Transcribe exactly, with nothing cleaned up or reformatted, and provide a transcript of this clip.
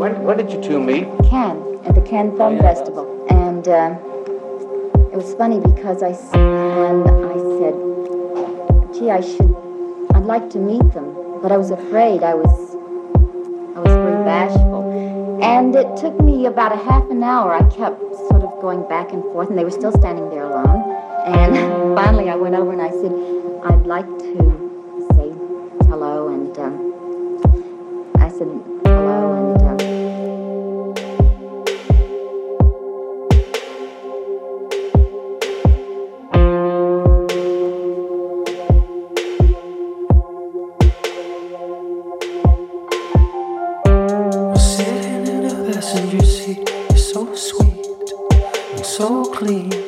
when, when did you two meet? Cannes, at the Cannes Film Festival. And uh, it was funny because I, s- and I said, gee, I should, I'd like to meet them. But I was afraid. I was, I was very bashful. And it took me about a half an hour. I kept sort of going back and forth, and they were still standing there alone. And finally I went over and I said, I'd like to say hello. And um, I said hello, and um, Sitting in a passenger seat, you're so sweet and so clean.